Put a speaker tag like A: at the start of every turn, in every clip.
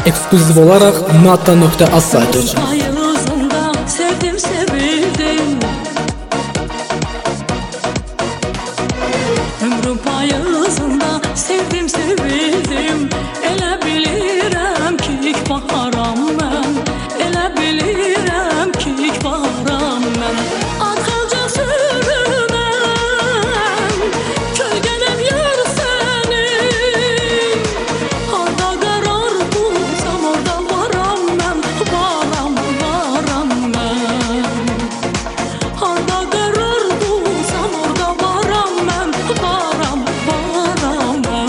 A: Eksklüziv olaraq nata.az saytı üçün.
B: Sevdim sevildim, ömrüm payızında sevdim sevildim. Elə bilirəm ki ilk baharam mən, elə bilirəm ki ilk baharam mən. Arxanca sürünəm, kölgənəm yar sənin. Harda qərar bulsam orada varam mən, varam, varam mən. Harda qərar bulsam orada varam mən, varam, varam mən.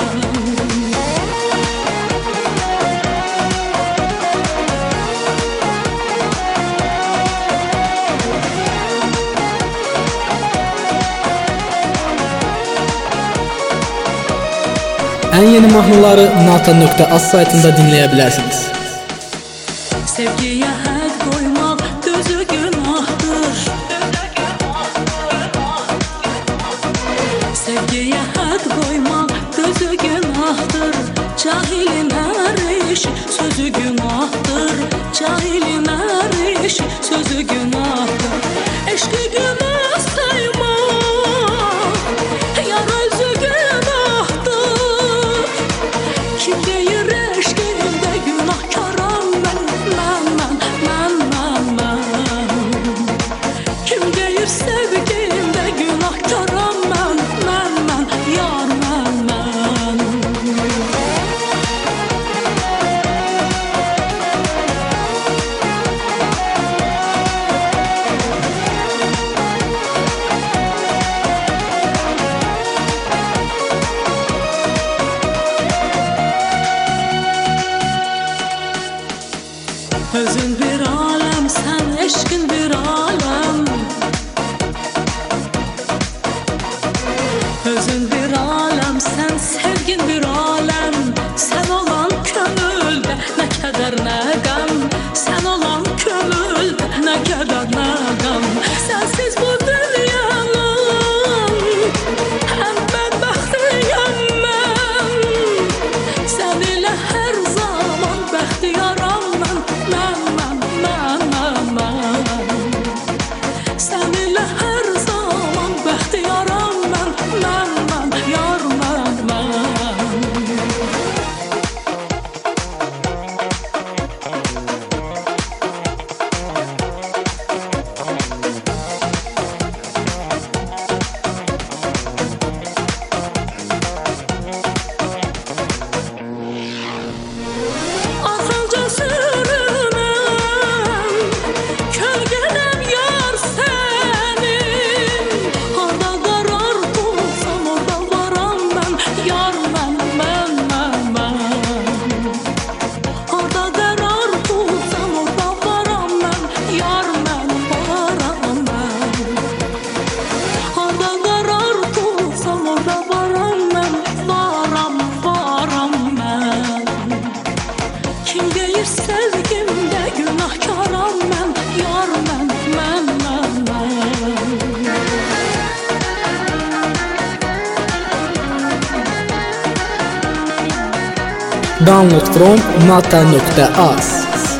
A: Ən yeni mahnıları nata.az saytında dinləyə bilərsiniz.
B: Sevgiyə hədd qoymaq düzü günahdır. Sevgiyə hədd qoymaq düzü günahdır. Cahilin hər işi sözü günahdır. Cahilin hər işi sözü günahdır. Eşqi günah saymaq, yar özü günahdır. Kim deyir eşqində günahkaram mən, mən. Kim deyir sevgimdə günahkaram mən, yar mən. Özün bir aləm, sən eşqin bir aləm. Özün bir aləm, sən sevgin bir aləm. Sən olan könüldə nə qədər nə qəm. Sən olan könüldə nə qədər nə qəm. Sənsiz bu dünyanın ən bədbəxtiyəm mən. Sən ilə hər zaman bəxtiyaram mən. Sən ilə hər zaman bəxtiyaram mən, yar mən. Arxanca sürünəm, kölgənəm yar sənin. Harda qərar bulsam orada varam mən, yar mən. Harda qərar bulsam orada varam mən, yar mən, varam mən. Harda qərar bulsam orada varam mən, varam mən. Kim deyir sevgimdə günahkaram mən, yar mən.
A: Download from nata.az.